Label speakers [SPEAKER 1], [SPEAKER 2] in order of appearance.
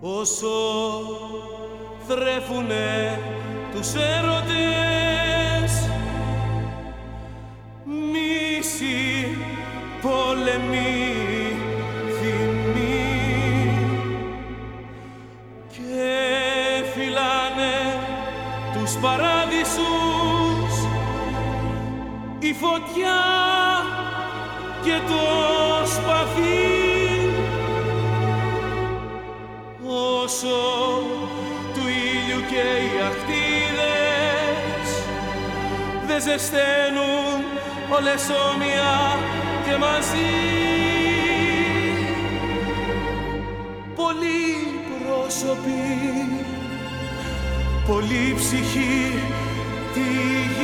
[SPEAKER 1] όσο θρέφουνε τους έρωτες, μίση, πόλεμοι, θυμοί, και φυλάνε τους παράδεισους η φωτιά και το σπαθί, όσο του ήλιου και οι αχτίδες δε ζεσταίνουν όλες όμοια και μαζί. Πολλοί πρόσωποι, πολλή ψυχή, τι